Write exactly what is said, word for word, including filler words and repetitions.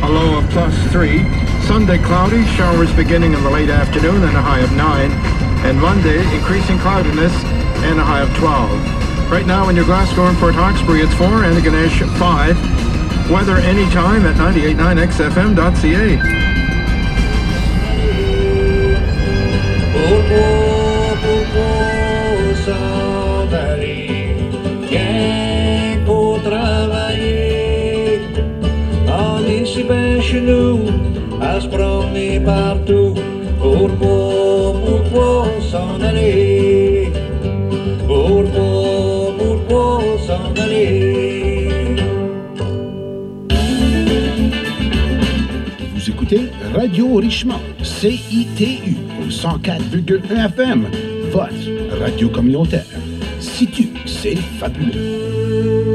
a low of plus three. Sunday, cloudy, showers beginning in the late afternoon and a high of nine. And Monday, increasing cloudiness and a high of twelve. Right now in New Glasgow and Port Hawkesbury, it's four, Antigonish five. Weather anytime at ninety-eight point nine X F M dot C A. Chez nous, à se promener partout. Pourquoi, pourquoi s'en aller? Pourquoi, pourquoi s'en aller? Vous écoutez Radio Richemont, C I T U, au cent quatre virgule un F M, votre radio communautaire. Si tu, c'est fabuleux.